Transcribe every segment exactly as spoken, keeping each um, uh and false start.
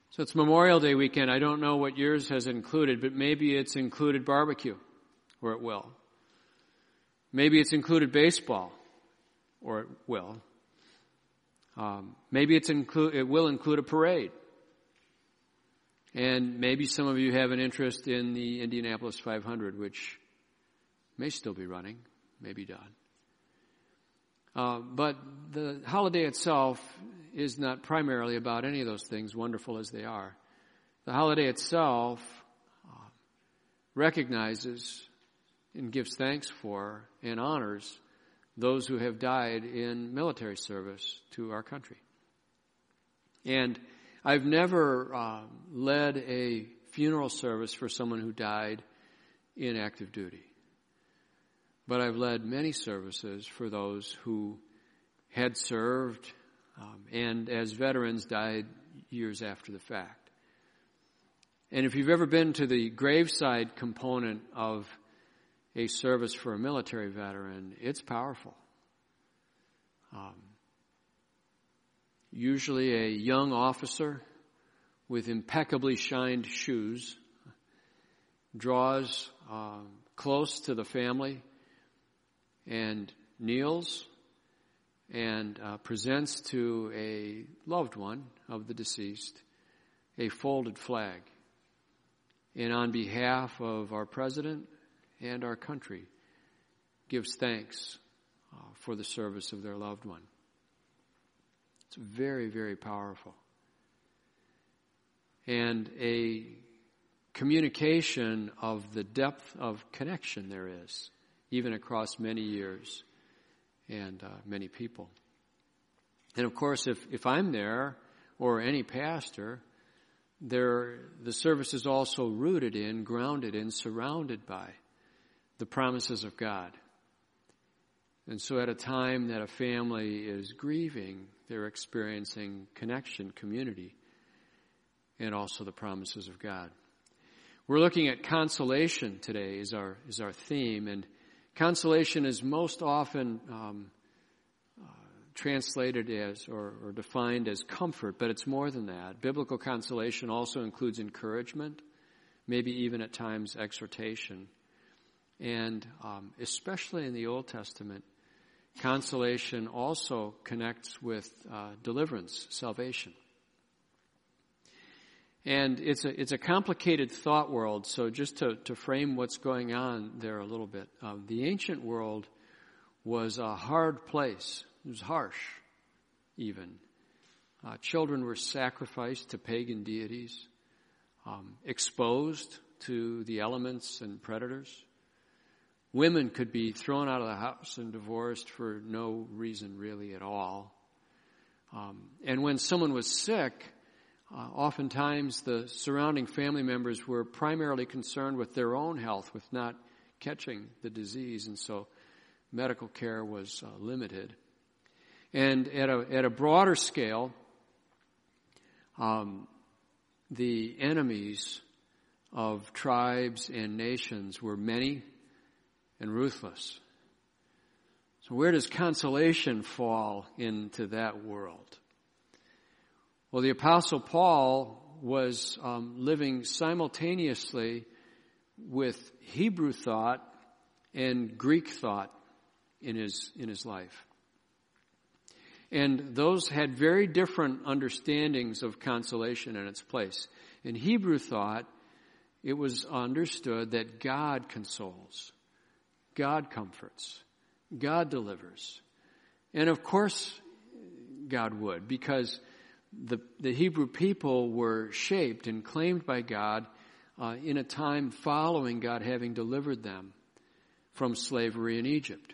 So it's Memorial Day weekend. I don't know what yours has included, but maybe it's included barbecue, or it will. Maybe it's included baseball, or it will. Um, maybe it's include, it will include a parade. And maybe some of you have an interest in the Indianapolis five hundred, which may still be running, may be done. Uh, but the holiday itself is not primarily about any of those things, wonderful as they are. The holiday itself uh, recognizes and gives thanks for and honors those who have died in military service to our country. And I've never uh, led a funeral service for someone who died in active duty. But I've led many services for those who had served um, and as veterans died years after the fact. And if you've ever been to the graveside component of a service for a military veteran, it's powerful. Um, usually a young officer with impeccably shined shoes draws uh, close to the family and kneels and uh, presents to a loved one of the deceased a folded flag. And on behalf of our president and our country, gives thanks uh, for the service of their loved one. It's very, very powerful. And a communication of the depth of connection there is, even across many years and uh, many people. And of course, if, if I'm there, or any pastor, there the service is also rooted in, grounded in, surrounded by the promises of God. And so at a time that a family is grieving, they're experiencing connection, community, and also the promises of God. We're looking at consolation today is our is our theme, and consolation is most often um, uh, translated as or, or defined as comfort, but it's more than that. Biblical consolation also includes encouragement, maybe even at times exhortation. And um, especially in the Old Testament, consolation also connects with uh, deliverance, salvation. And it's a it's a complicated thought world, so just to, to frame what's going on there a little bit. Uh, the ancient world was a hard place. It was harsh, even. Uh, children were sacrificed to pagan deities, um, exposed to the elements and predators. Women could be thrown out of the house and divorced for no reason really at all. Um, and when someone was sick, uh, oftentimes the surrounding family members were primarily concerned with their own health, with not catching the disease, and so medical care was uh, limited. And at a at a broader scale, um, the enemies of tribes and nations were many and ruthless. So where does consolation fall into that world? Well, the Apostle Paul was um, living simultaneously with Hebrew thought and Greek thought in his in his life. And those had very different understandings of consolation and its place. In Hebrew thought, it was understood that God consoles. God comforts. God delivers. And of course, God would, because the, the Hebrew people were shaped and claimed by God uh, in a time following God having delivered them from slavery in Egypt.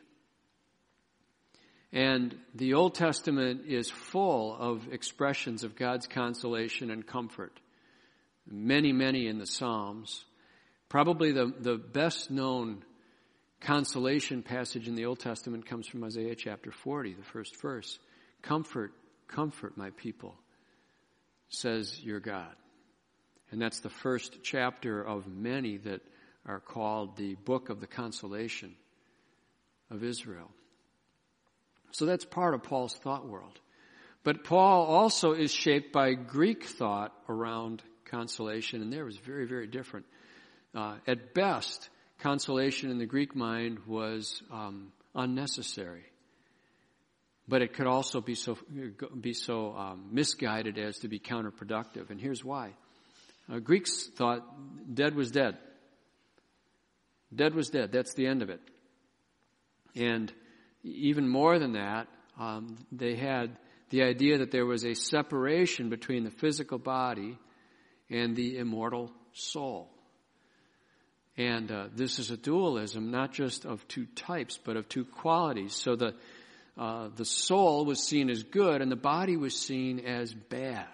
And the Old Testament is full of expressions of God's consolation and comfort. Many, many in the Psalms. Probably the, the best known consolation passage in the Old Testament comes from Isaiah chapter forty, the first verse. Comfort, comfort my people, says your God. And that's the first chapter of many that are called the book of the consolation of Israel. So that's part of Paul's thought world. But Paul also is shaped by Greek thought around consolation, and there was very, very different. Uh, at best, consolation in the Greek mind was um, unnecessary, but it could also be so be so um, misguided as to be counterproductive. And here's why: uh, Greeks thought dead was dead. Dead was dead. That's the end of it. And even more than that, um, they had the idea that there was a separation between the physical body and the immortal soul. And uh, this is a dualism, not just of two types, but of two qualities. So the uh, the soul was seen as good, and the body was seen as bad.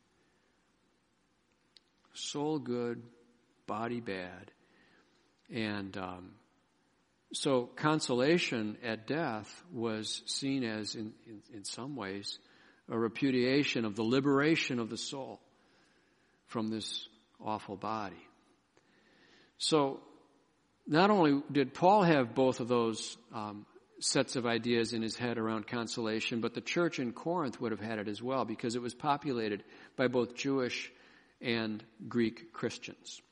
Soul good, body bad. And um, so consolation at death was seen as, in, in, in some ways, a repudiation of the liberation of the soul from this awful body. So not only did Paul have both of those um, sets of ideas in his head around consolation, but the church in Corinth would have had it as well, because it was populated by both Jewish and Greek Christians.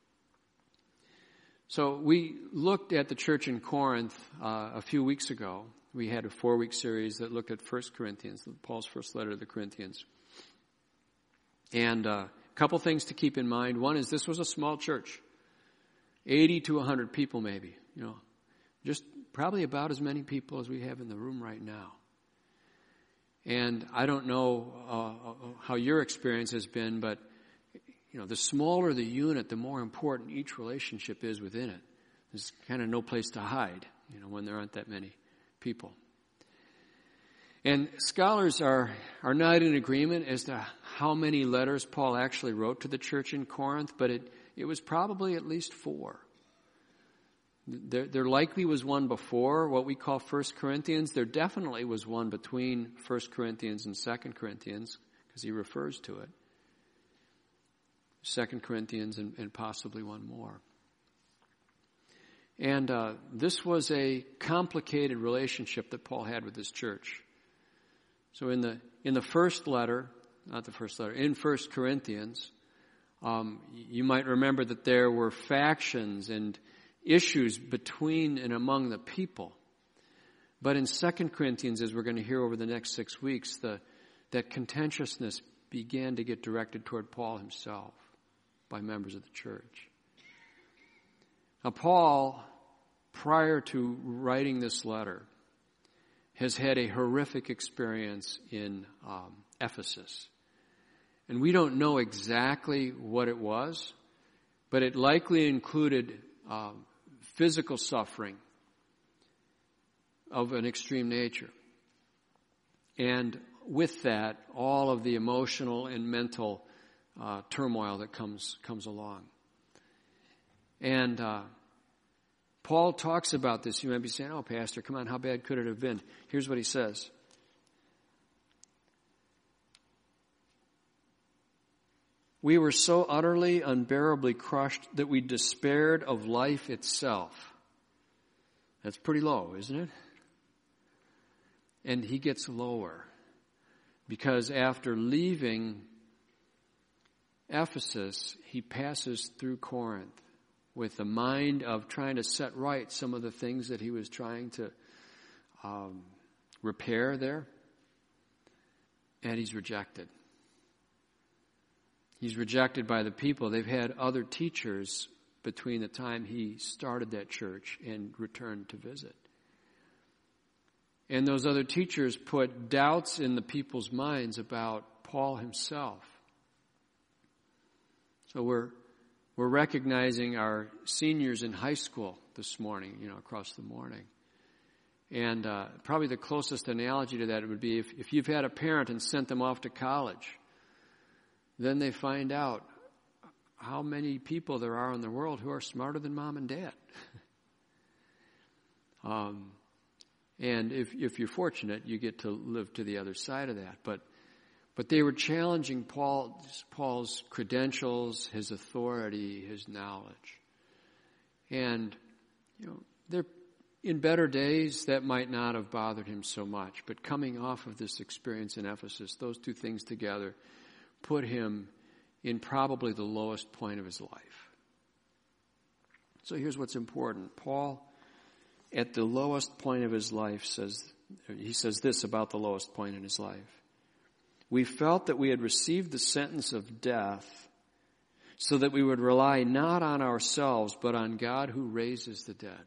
So we looked at the church in Corinth uh, a few weeks ago. We had a four-week series that looked at First Corinthians, Paul's first letter to the Corinthians. And uh, a couple things to keep in mind. One is this was a small church, eighty to one hundred people maybe, you know, just probably about as many people as we have in the room right now. And I don't know uh, how your experience has been, but you know, the smaller the unit, the more important each relationship is within it. There's kind of no place to hide, you know, when there aren't that many people. And scholars are, are not in agreement as to how many letters Paul actually wrote to the church in Corinth, but it, it was probably at least four. There, there likely was one before what we call First Corinthians. There definitely was one between First Corinthians and Second Corinthians, because he refers to it. Second Corinthians and, and possibly one more. And uh, this was a complicated relationship that Paul had with his church. So in the in the first letter, not the first letter, in First Corinthians, um, you might remember that there were factions and issues between and among the people. But in Second Corinthians, as we're going to hear over the next six weeks, the that contentiousness began to get directed toward Paul himself by members of the church. Now, Paul, prior to writing this letter, has had a horrific experience in um, Ephesus. And we don't know exactly what it was, but it likely included um, physical suffering of an extreme nature. And with that, all of the emotional and mental uh, turmoil that comes comes along. And uh, Paul talks about this. You might be saying, oh, Pastor, come on, how bad could it have been? Here's what he says. We were so utterly, unbearably crushed that we despaired of life itself. That's pretty low, isn't it? And he gets lower, because after leaving Ephesus, he passes through Corinth with the mind of trying to set right some of the things that he was trying to um, repair there. And he's rejected. He's rejected by the people. They've had other teachers between the time he started that church and returned to visit. And those other teachers put doubts in the people's minds about Paul himself. So we're we're recognizing our seniors in high school this morning, you know, across the morning. And uh, probably the closest analogy to that would be if, if you've had a parent and sent them off to college, then they find out how many people there are in the world who are smarter than mom and dad. um, and if if you're fortunate, you get to live to the other side of that. But But they were challenging Paul's, Paul's credentials, his authority, his knowledge. And, you know, they're in better days, that might not have bothered him so much. But coming off of this experience in Ephesus, those two things together put him in probably the lowest point of his life. So here's what's important. Paul, at the lowest point of his life, says, he says this about the lowest point in his life. We felt that we had received the sentence of death so that we would rely not on ourselves, but on God who raises the dead.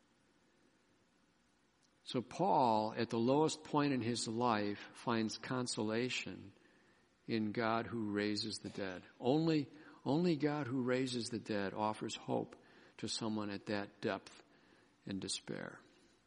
So Paul, at the lowest point in his life, finds consolation in God who raises the dead. Only, only God who raises the dead offers hope to someone at that depth and despair.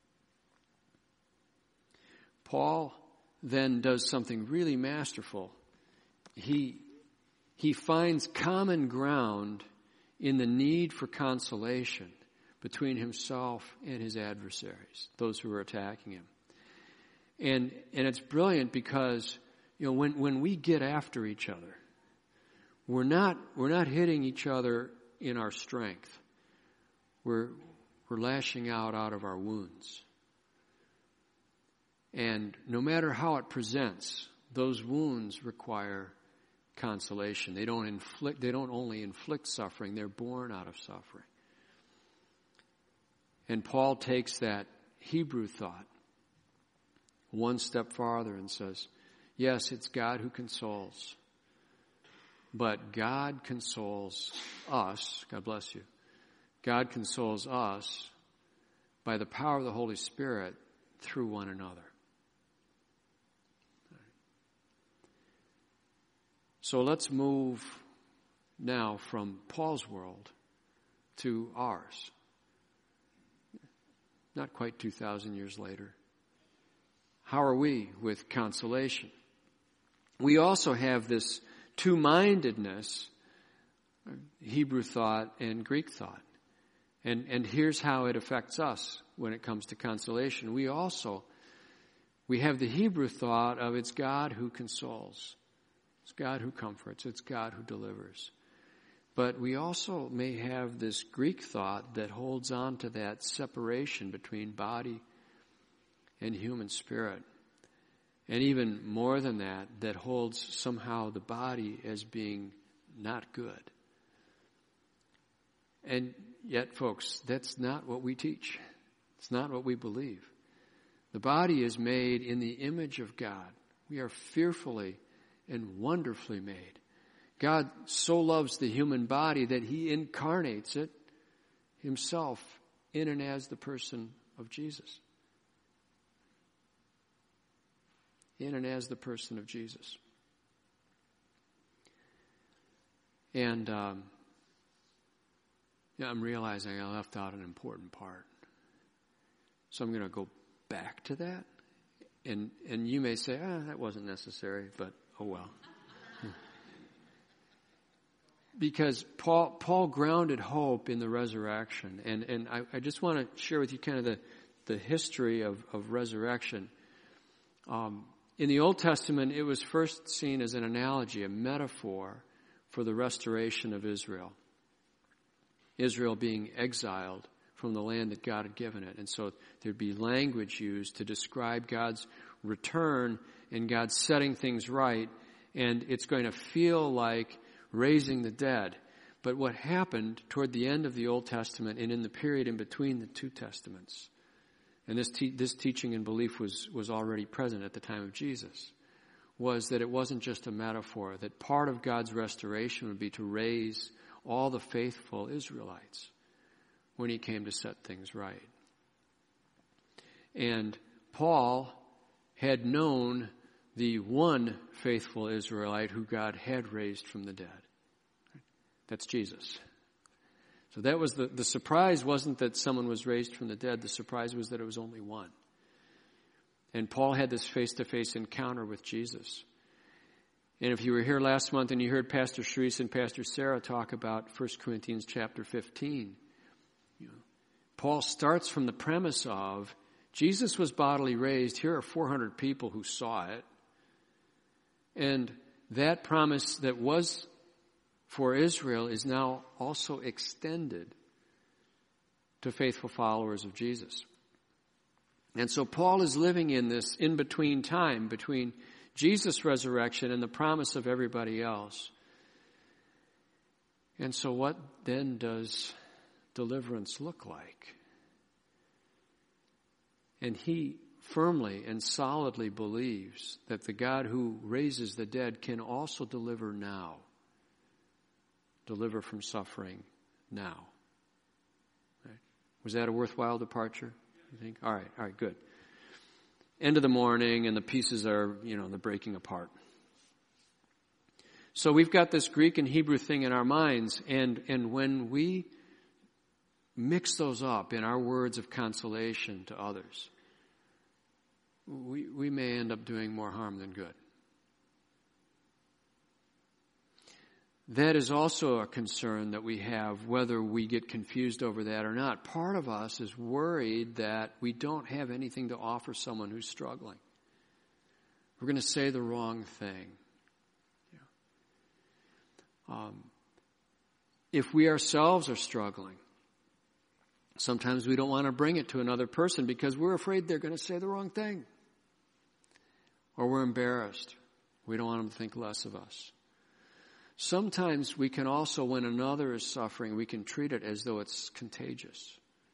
Paul then does something really masterful. He, he finds common ground in the need for consolation between himself and his adversaries, those who are attacking him. And and it's brilliant because, you know, when, when we get after each other, we're not we're not hitting each other in our strength. We're we're lashing out out of our wounds. And no matter how it presents, those wounds require consolation. They don't inflict they don't only inflict suffering, they're born out of suffering. And Paul takes that Hebrew thought one step farther and says, yes, it's God who consoles, but God consoles us, God bless you, God consoles us by the power of the Holy Spirit through one another. So let's move now from Paul's world to ours. Not quite two thousand years later. How are we with consolation? We also have this two-mindedness, Hebrew thought and Greek thought. And, and here's how it affects us when it comes to consolation. We also, we have the Hebrew thought of it's God who consoles. It's God who comforts. It's God who delivers. But we also may have this Greek thought that holds on to that separation between body and human spirit. And even more than that, that holds somehow the body as being not good. And yet, folks, that's not what we teach. It's not what we believe. The body is made in the image of God. We are fearfully and wonderfully made. God so loves the human body that he incarnates it himself in and as the person of Jesus. In and as the person of Jesus. And um, yeah, I'm realizing I left out an important part. So I'm going to go back to that. And, and you may say, ah, that wasn't necessary, but oh well. Because Paul Paul grounded hope in the resurrection. And, and I, I just want to share with you kind of the, the history of, of resurrection. Um, in the Old Testament, it was first seen as an analogy, a metaphor for the restoration of Israel. Israel being exiled from the land that God had given it. And so there'd be language used to describe God's return and God setting things right. And it's going to feel like raising the dead. But what happened toward the end of the Old Testament and in the period in between the two Testaments, and this te- this teaching and belief was, was already present at the time of Jesus, was that it wasn't just a metaphor, that part of God's restoration would be to raise all the faithful Israelites when he came to set things right. And Paul had known the one faithful Israelite who God had raised from the dead. That's Jesus. So that was the, the surprise wasn't that someone was raised from the dead. The surprise was that it was only one. And Paul had this face-to-face encounter with Jesus. And if you were here last month and you heard Pastor Shreese and Pastor Sarah talk about First Corinthians chapter fifteen, you know, Paul starts from the premise of Jesus was bodily raised. Here are four hundred people who saw it. And that promise that was for Israel is now also extended to faithful followers of Jesus. And so Paul is living in this in-between time between Jesus' resurrection and the promise of everybody else. And so what then does deliverance look like? And he firmly and solidly believes that the God who raises the dead can also deliver now. Deliver from suffering now. Right? Was that a worthwhile departure, you think? All right, all right, good. End of the morning, and the pieces are, you know, they're breaking apart. So we've got this Greek and Hebrew thing in our minds, and, and when we mix those up in our words of consolation to others, we, we may end up doing more harm than good. That is also a concern that we have, whether we get confused over that or not. Part of us is worried that we don't have anything to offer someone who's struggling. We're going to say the wrong thing. Yeah. Um, if we ourselves are struggling, sometimes we don't want to bring it to another person because we're afraid they're going to say the wrong thing. Or we're embarrassed. We don't want them to think less of us. Sometimes we can also, when another is suffering, we can treat it as though it's contagious.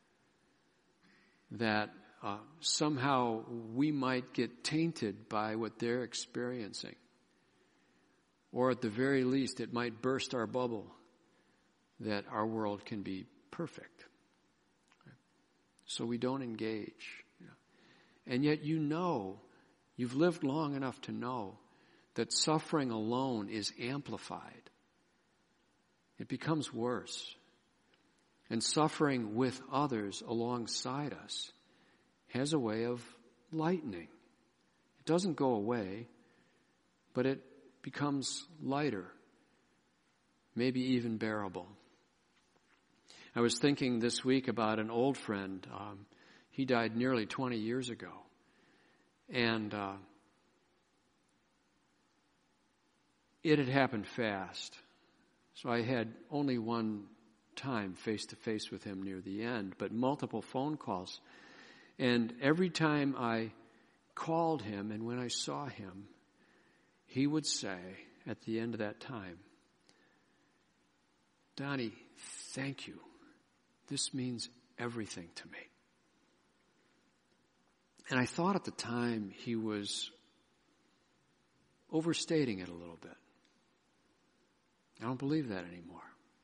That uh, somehow we might get tainted by what they're experiencing. Or at the very least, it might burst our bubble that our world can be perfect. So we don't engage. And yet you know, you've lived long enough to know that suffering alone is amplified. It becomes worse. And suffering with others alongside us has a way of lightening. It doesn't go away, but it becomes lighter, maybe even bearable. I was thinking this week about an old friend. Um, he died nearly twenty years ago. And uh, it had happened fast. So I had only one time face-to-face with him near the end, but multiple phone calls. And every time I called him and when I saw him, he would say at the end of that time, "Donnie, thank you. This means everything to me." And I thought at the time he was overstating it a little bit. I don't believe that anymore.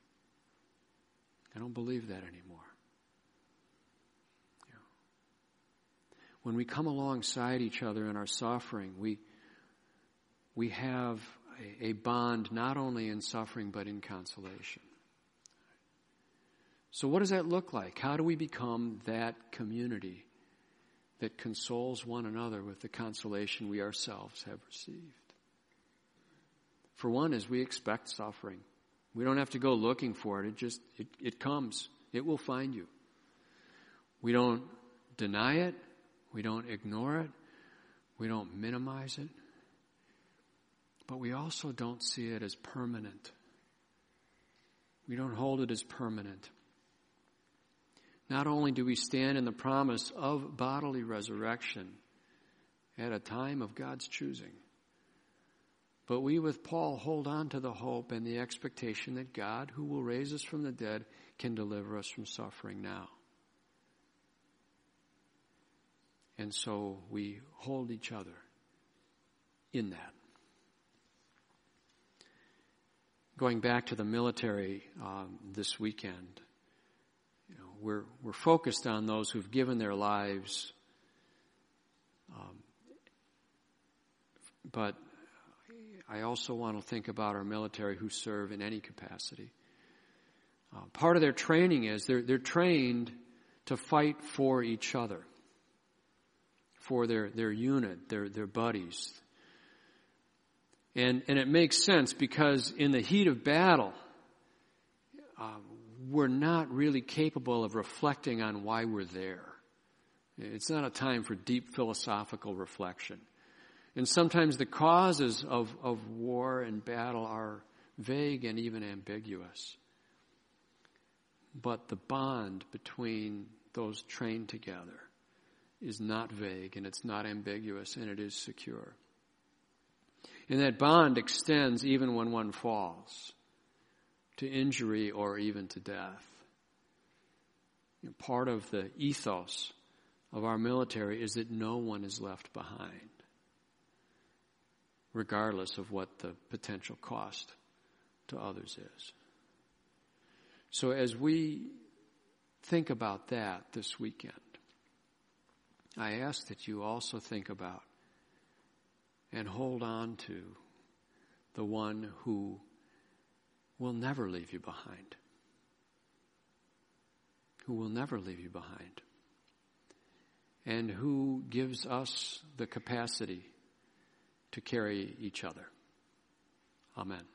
I don't believe that anymore. You know, when we come alongside each other in our suffering, we we have a, a bond not only in suffering but in consolation. So what does that look like? How do we become that community that consoles one another with the consolation we ourselves have received? For one, is we expect suffering. We don't have to go looking for it. It just, it, it comes. It will find you. We don't deny it. We don't ignore it. We don't minimize it. But we also don't see it as permanent. We don't hold it as permanent. Not only do we stand in the promise of bodily resurrection at a time of God's choosing, but we with Paul hold on to the hope and the expectation that God, who will raise us from the dead, can deliver us from suffering now. And so we hold each other in that. Going back to the military um, this weekend, you know, we're we're focused on those who've given their lives, um, but I also want to think about our military who serve in any capacity. Uh, part of their training is they're they're trained to fight for each other, for their their unit, their their buddies. And and it makes sense because in the heat of battle, uh, we're not really capable of reflecting on why we're there. It's not a time for deep philosophical reflection. And sometimes the causes of, of war and battle are vague and even ambiguous. But the bond between those trained together is not vague and it's not ambiguous and it is secure. And that bond extends even when one falls to injury or even to death. You know, part of the ethos of our military is that no one is left behind, regardless of what the potential cost to others is. So as we think about that this weekend, I ask that you also think about and hold on to the one who will never leave you behind. Who will never leave you behind. And who gives us the capacity to carry each other. Amen.